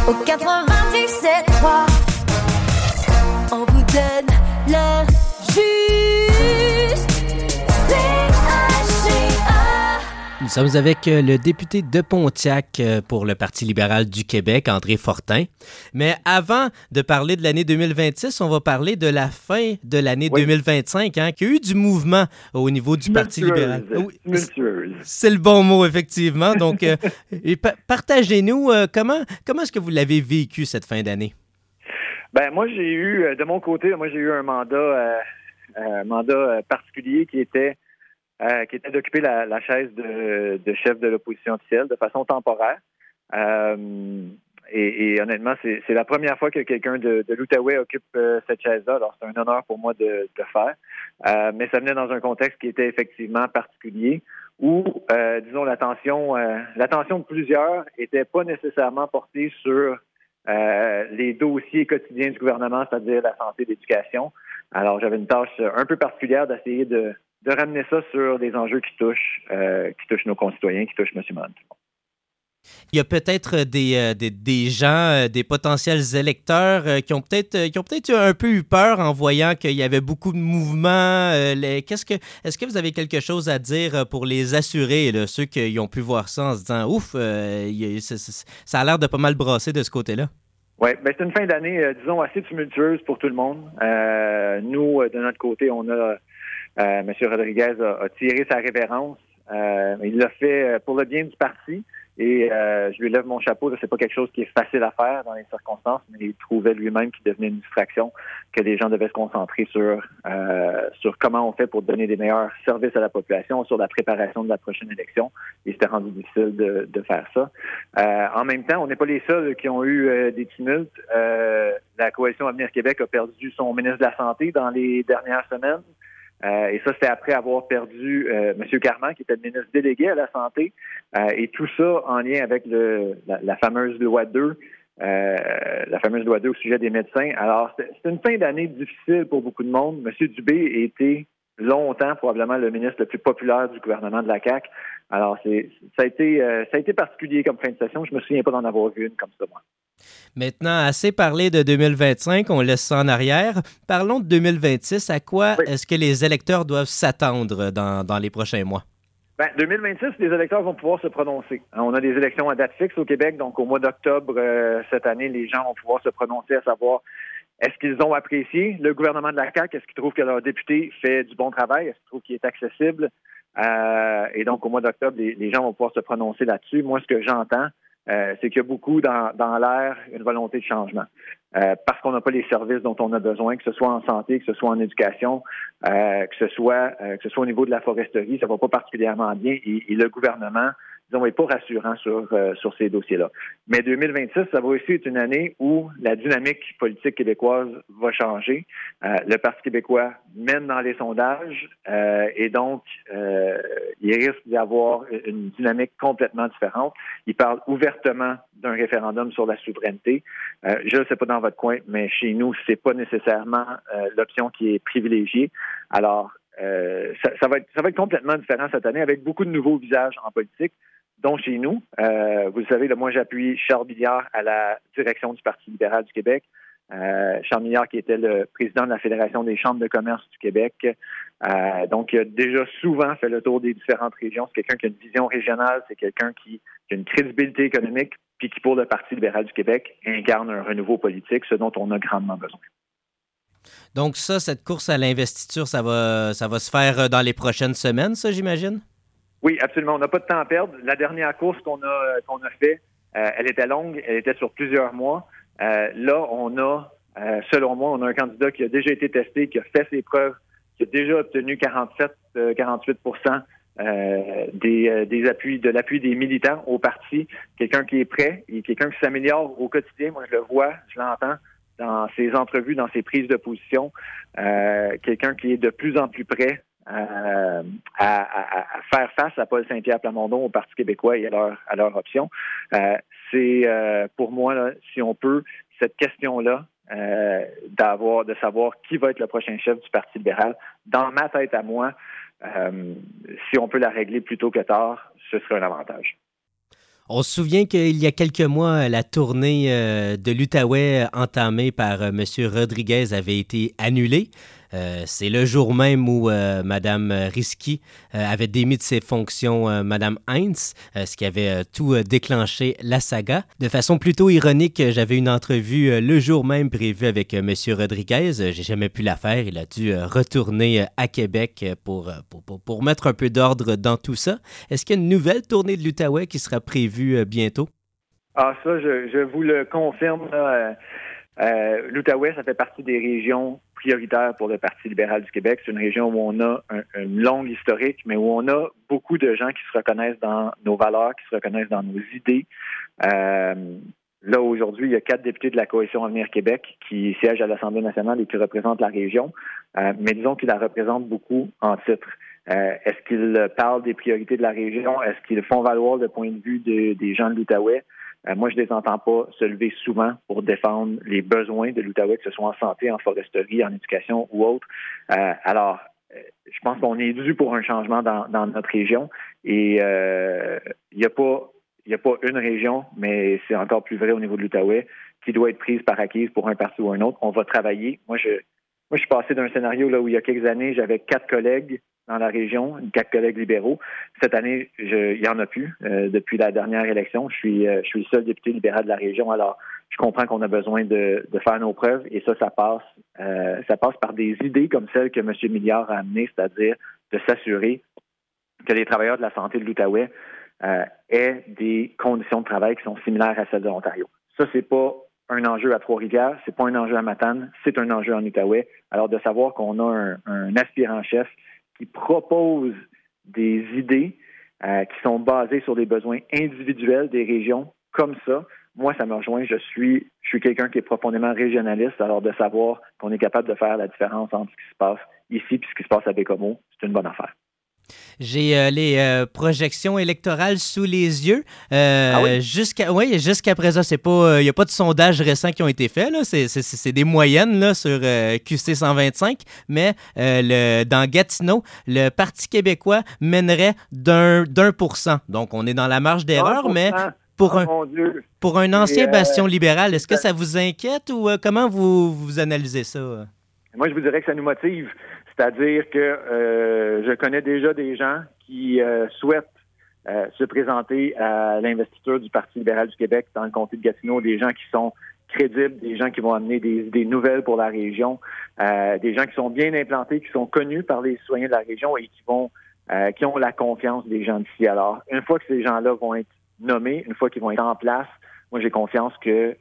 au 97.3. On vous donne le juste CHGA. Nous sommes avec le député de Pontiac pour le Parti libéral du Québec, André Fortin. Mais avant de parler de l'année 2026, on va parler de la fin de l'année 2025, hein, qu'il y a eu du mouvement au niveau du Parti libéral. Oui, c'est le bon mot, effectivement. Donc, partagez-nous, comment est-ce que vous l'avez vécu cette fin d'année? Ben moi, j'ai eu, de mon côté, un mandat particulier qui était d'occuper la chaise de chef de l'opposition officielle de façon temporaire. Et honnêtement, c'est la première fois que quelqu'un de l'Outaouais occupe cette chaise-là. Alors, c'est un honneur pour moi de le faire. Mais ça venait dans un contexte qui était effectivement particulier où, disons, l'attention de plusieurs était pas nécessairement portée sur les dossiers quotidiens du gouvernement, c'est-à-dire la santé et l'éducation. Alors, j'avais une tâche un peu particulière d'essayer de ramener ça sur des enjeux qui touchent nos concitoyens, qui touchent M. Mott. Il y a peut-être des gens, des potentiels électeurs qui ont peut-être un peu eu peur en voyant qu'il y avait beaucoup de mouvements. Est-ce que vous avez quelque chose à dire pour les assurer, là, ceux qui ont pu voir ça en se disant « Ouf, ça a l'air de pas mal brasser de ce côté-là ». Oui, c'est une fin d'année, disons, assez tumultueuse pour tout le monde. Nous, de notre côté, on a M. Rodriguez a tiré sa révérence. Il l'a fait pour le bien du parti et je lui lève mon chapeau. C'est pas quelque chose qui est facile à faire dans les circonstances, mais il trouvait lui-même qu'il devenait une distraction, que les gens devaient se concentrer sur comment on fait pour donner des meilleurs services à la population, sur la préparation de la prochaine élection. Et c'était rendu difficile de faire ça. En même temps, on n'est pas les seuls qui ont eu des tumultes. La Coalition Avenir Québec a perdu son ministre de la Santé dans les dernières semaines. Et ça, c'était après avoir perdu M. Carman, qui était le ministre délégué à la Santé, et tout ça en lien avec la fameuse loi 2, au sujet des médecins. Alors, c'est une fin d'année difficile pour beaucoup de monde. M. Dubé a été longtemps probablement le ministre le plus populaire du gouvernement de la CAQ. Alors, ça a été particulier comme fin de session. Je me souviens pas d'en avoir vu une comme ça, moi. Maintenant, assez parlé de 2025, on laisse ça en arrière. Parlons de 2026. À quoi est-ce que les électeurs doivent s'attendre dans les prochains mois? 2026, les électeurs vont pouvoir se prononcer. On a des élections à date fixe au Québec, donc au mois d'octobre cette année, les gens vont pouvoir se prononcer à savoir est-ce qu'ils ont apprécié le gouvernement de la CAQ, est-ce qu'ils trouvent que leur député fait du bon travail, est-ce qu'ils trouvent qu'il est accessible? Et donc au mois d'octobre, les gens vont pouvoir se prononcer là-dessus. Moi, ce que j'entends, c'est qu'il y a beaucoup dans l'air une volonté de changement. Parce qu'on n'a pas les services dont on a besoin, que ce soit en santé, que ce soit en éducation, que ce soit au niveau de la foresterie, ça va pas particulièrement bien. Et le gouvernement, disons, n'est pas rassurant sur ces dossiers-là. Mais 2026, ça va aussi être une année où la dynamique politique québécoise va changer. Le Parti québécois mène dans les sondages et donc il risque d'y avoir une dynamique complètement différente. Il parle ouvertement d'un référendum sur la souveraineté. Je ne sais pas dans votre coin, mais chez nous, c'est pas nécessairement l'option qui est privilégiée. Alors, ça va être complètement différent cette année avec beaucoup de nouveaux visages en politique, dont chez nous. Vous le savez, moi, j'appuie Charles Milliard à la direction du Parti libéral du Québec. Charles Milliard, qui était le président de la Fédération des chambres de commerce du Québec. Donc, il a déjà souvent fait le tour des différentes régions. C'est quelqu'un qui a une vision régionale, c'est quelqu'un qui a une crédibilité économique, puis qui, pour le Parti libéral du Québec, incarne un renouveau politique, ce dont on a grandement besoin. Donc ça, cette course à l'investiture, ça va se faire dans les prochaines semaines, ça, j'imagine? Oui, absolument. On n'a pas de temps à perdre. La dernière course qu'on a fait, elle était longue, elle était sur plusieurs mois. Là, on a, selon moi, on a un candidat qui a déjà été testé, qui a fait ses preuves, qui a déjà obtenu 47-48% de l'appui des militants au parti. Quelqu'un qui est prêt et quelqu'un qui s'améliore au quotidien. Moi, je le vois, je l'entends dans ses entrevues, dans ses prises de position. Quelqu'un qui est de plus en plus prêt à faire face à Paul Saint-Pierre Plamondon, au Parti québécois et à leur option. C'est pour moi, là, si on peut, cette question-là, de savoir qui va être le prochain chef du Parti libéral, dans ma tête à moi, si on peut la régler plus tôt que tard, ce serait un avantage. On se souvient qu'il y a quelques mois, la tournée de l'Outaouais entamée par M. Rodriguez avait été annulée. C'est le jour même où Mme Risky avait démis de ses fonctions Mme Heinz, ce qui avait tout déclenché la saga. De façon plutôt ironique, j'avais une entrevue le jour même prévue avec M. Rodriguez. J'ai jamais pu la faire. Il a dû retourner à Québec pour mettre un peu d'ordre dans tout ça. Est-ce qu'il y a une nouvelle tournée de l'Outaouais qui sera prévue bientôt? Ah, ça, je vous le confirme, là. L'Outaouais, ça fait partie des régions prioritaires pour le Parti libéral du Québec. C'est une région où on a une longue historique, mais où on a beaucoup de gens qui se reconnaissent dans nos valeurs, qui se reconnaissent dans nos idées. Là, aujourd'hui, il y a 4 députés de la Coalition Avenir Québec qui siègent à l'Assemblée nationale et qui représentent la région, mais disons qu'ils la représentent beaucoup en titre. Est-ce qu'ils parlent des priorités de la région? Est-ce qu'ils font valoir le point de vue des gens de l'Outaouais? Moi, je ne les entends pas se lever souvent pour défendre les besoins de l'Outaouais, que ce soit en santé, en foresterie, en éducation ou autre. Alors, je pense qu'on est dû pour un changement dans notre région. Et il n'y a pas une région, mais c'est encore plus vrai au niveau de l'Outaouais, qui doit être prise par acquise pour un parti ou un autre. On va travailler. Moi, je suis passé d'un scénario là où il y a quelques années, j'avais 4 collègues dans la région, 4 collègues libéraux. Cette année, il n'y en a plus. Depuis la dernière élection, je suis le seul député libéral de la région. Alors, je comprends qu'on a besoin de faire nos preuves et ça passe par des idées comme celles que M. Milliard a amenées, c'est-à-dire de s'assurer que les travailleurs de la santé de l'Outaouais aient des conditions de travail qui sont similaires à celles de l'Ontario. Ça, c'est pas un enjeu à Trois-Rivières, c'est pas un enjeu à Matane, c'est un enjeu en Outaouais. Alors, de savoir qu'on a un aspirant-chef qui propose des idées qui sont basées sur des besoins individuels des régions comme ça, moi, ça me rejoint. Je suis quelqu'un qui est profondément régionaliste, alors de savoir qu'on est capable de faire la différence entre ce qui se passe ici et ce qui se passe à Bécomo, c'est une bonne affaire. J'ai les projections électorales sous les yeux. Jusqu'à présent, c'est pas, il n'y a pas de sondages récents qui ont été faits. Là. C'est des moyennes là, sur QC 125. Mais dans Gatineau, le Parti québécois mènerait d'un %. Donc, on est dans la marge d'erreur, 1%. Mais pour un ancien bastion libéral, est-ce que ça vous inquiète ou comment vous analysez ça? Moi, je vous dirais que ça nous motive. C'est-à-dire que je connais déjà des gens qui souhaitent se présenter à l'investiture du Parti libéral du Québec dans le comté de Gatineau, des gens qui sont crédibles, des gens qui vont amener des idées nouvelles pour la région, des gens qui sont bien implantés, qui sont connus par les citoyens de la région et qui ont la confiance des gens d'ici. Alors, une fois que ces gens-là vont être nommés, une fois qu'ils vont être en place, moi, j'ai confiance que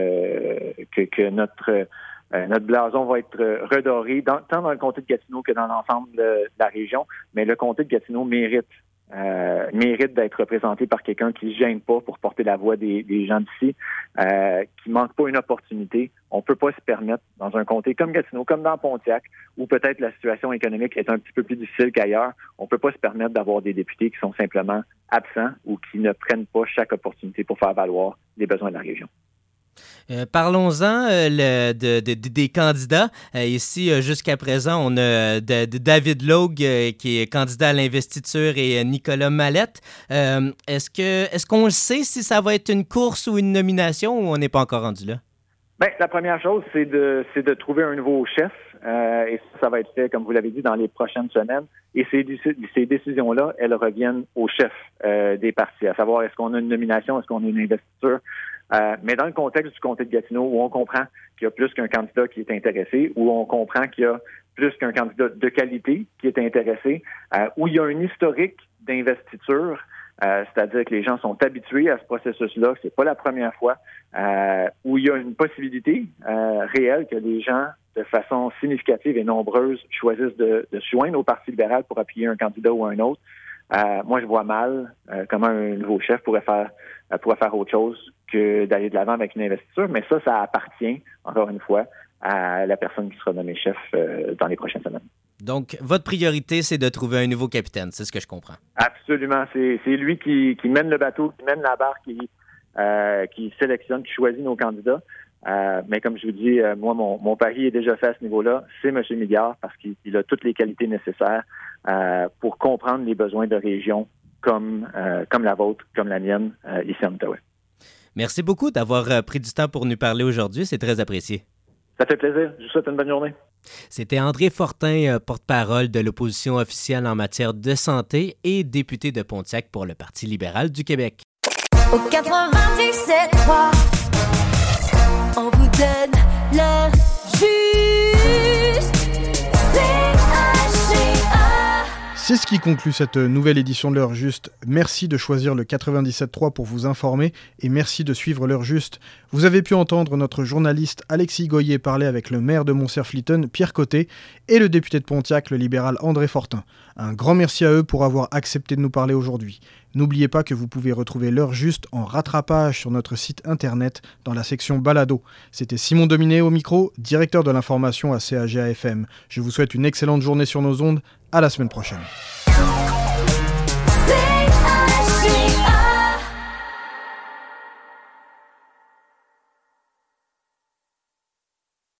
notre blason va être redoré, tant dans le comté de Gatineau que dans l'ensemble de la région. Mais le comté de Gatineau mérite d'être représenté par quelqu'un qui ne se gêne pas pour porter la voix des gens d'ici, qui ne manque pas une opportunité. On ne peut pas se permettre, dans un comté comme Gatineau, comme dans Pontiac, où peut-être la situation économique est un petit peu plus difficile qu'ailleurs, on ne peut pas se permettre d'avoir des députés qui sont simplement absents ou qui ne prennent pas chaque opportunité pour faire valoir les besoins de la région. Parlons-en des candidats. Ici, jusqu'à présent, on a David Logue qui est candidat à l'investiture et Nicolas Mallette. Est-ce qu'on le sait si ça va être une course ou une nomination ou on n'est pas encore rendu là? Bien, la première chose, c'est de trouver un nouveau chef. Et ça va être fait, comme vous l'avez dit, dans les prochaines semaines. Et ces décisions-là, elles reviennent au chef des partis, à savoir est-ce qu'on a une nomination, est-ce qu'on a une investiture. Mais dans le contexte du comté de Gatineau, où on comprend qu'il y a plus qu'un candidat qui est intéressé, où on comprend qu'il y a plus qu'un candidat de qualité qui est intéressé, où il y a un historique d'investiture, c'est-à-dire que les gens sont habitués à ce processus-là, c'est pas la première fois, où il y a une possibilité réelle que les gens, de façon significative et nombreuse, choisissent de se joindre au Parti libéral pour appuyer un candidat ou un autre. Moi, je vois mal comment un nouveau chef pourrait faire autre chose que d'aller de l'avant avec une investiture, mais ça appartient, encore une fois, à la personne qui sera nommée chef dans les prochaines semaines. Donc, votre priorité, c'est de trouver un nouveau capitaine, c'est ce que je comprends. Absolument. C'est lui qui mène le bateau, qui mène la barque, qui sélectionne, qui choisit nos candidats. Mais comme je vous dis, moi, mon pari est déjà fait à ce niveau-là. C'est M. Milliard parce qu'il a toutes les qualités nécessaires pour comprendre les besoins de région comme la vôtre, comme la mienne, ici en Outaouais. Merci beaucoup d'avoir pris du temps pour nous parler aujourd'hui. C'est très apprécié. Ça fait plaisir. Je vous souhaite une bonne journée. C'était André Fortin, porte-parole de l'opposition officielle en matière de santé et député de Pontiac pour le Parti libéral du Québec. Au 97.3, on vous donne l'heure juste. CHGA. C'est ce qui conclut cette nouvelle édition de l'heure juste. Merci de choisir le 97.3 pour vous informer et merci de suivre l'heure juste. Vous avez pu entendre notre journaliste Alexis Goyer parler avec le maire de Montserrat-Flyton, Pierre Côté, et le député de Pontiac, le libéral André Fortin. Un grand merci à eux pour avoir accepté de nous parler aujourd'hui. N'oubliez pas que vous pouvez retrouver l'heure juste en rattrapage sur notre site internet dans la section Balado. C'était Simon Dominé au micro, directeur de l'information à CHGA-FM. Je vous souhaite une excellente journée sur nos ondes. À la semaine prochaine.